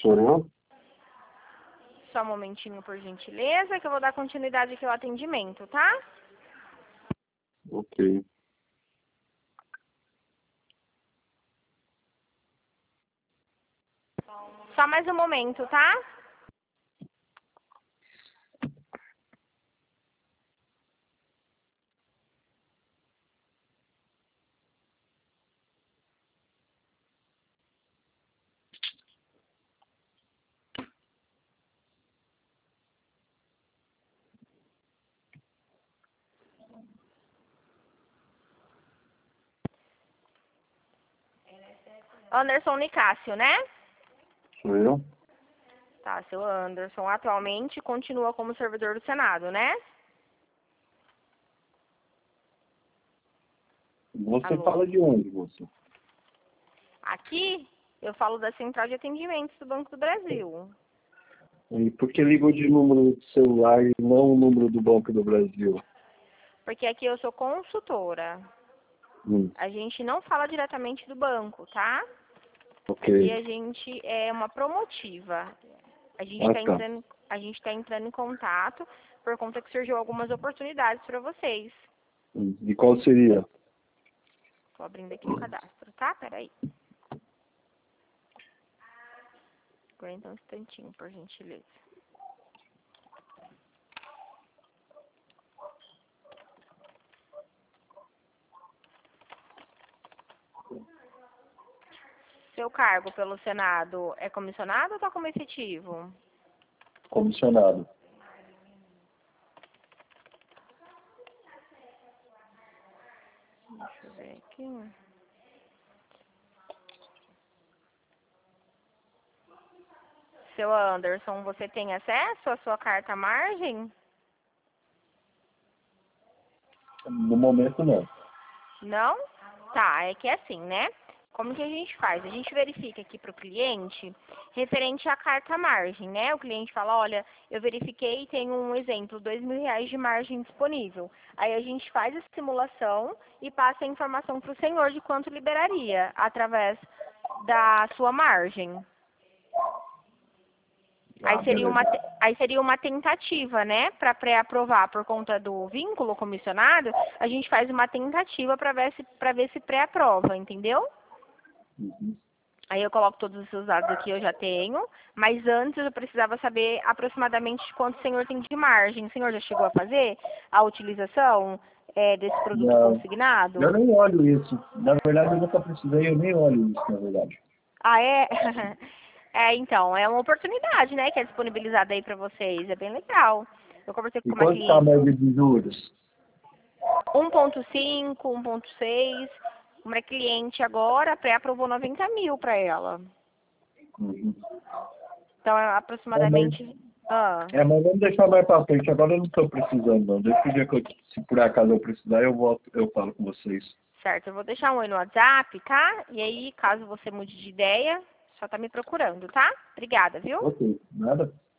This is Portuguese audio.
Sou eu? Só um momentinho, por gentileza, que eu vou dar continuidade aqui ao atendimento, tá? Ok. Só mais um momento, tá? Anderson Nicásio, né? Sou eu? Tá, seu Anderson atualmente continua como servidor do Senado, né? Você Alô? fala de onde, você? Aqui eu falo da Central de Atendimentos do Banco do Brasil. E por que ligou de número de celular e não o número do Banco do Brasil? Porque aqui eu sou consultora. A gente não fala diretamente do banco, tá? Aqui Ok. a gente é uma promotiva. A gente Ah, está tá. entrando em contato por conta que surgiu algumas oportunidades para vocês. E qual seria? Tô abrindo aqui o cadastro, tá? Peraí. Aguenta um instantinho, por gentileza. Seu cargo pelo Senado é comissionado ou tá como efetivo? Comissionado. Deixa eu ver aqui. Seu Anderson, você tem acesso à sua carta margem? No momento, não. Não? Tá, é que é assim, né? Como que a gente faz? A gente verifica aqui para o cliente referente à carta margem, né? O cliente fala, olha, eu verifiquei e tenho um exemplo, R$ 2.000 de margem disponível. Aí a gente faz a simulação e passa a informação para o senhor de quanto liberaria através da sua margem. Ah, beleza. Aí seria uma tentativa, né? Para pré-aprovar por conta do vínculo comissionado, a gente faz uma tentativa para ver se pré-aprova, entendeu? Uhum. Aí eu coloco todos os seus dados aqui, eu já tenho, mas antes eu precisava saber aproximadamente quanto o senhor tem de margem. O senhor já chegou a fazer a utilização desse produto Não, consignado? eu nem olho isso. Na verdade, eu nunca precisei, eu nem olho isso, na verdade. Ah, é? É, então, é uma oportunidade, né, que é disponibilizada aí para vocês. É bem legal. Eu conversei E com uma quanto está a cliente. média de juros? 1,5, 1,6. Uma cliente agora pré-aprovou 90 mil para ela. Uhum. Então, é É, mas, aproximadamente. Ah, mas vamos deixar mais para frente. Agora eu não estou precisando, não. Deixa o dia que se por acaso eu precisar, eu volto, eu falo com vocês. certo. Eu vou deixar um oi no WhatsApp, tá? E aí, caso você mude de ideia, só tá me procurando, tá? Obrigada, viu? Ok, nada.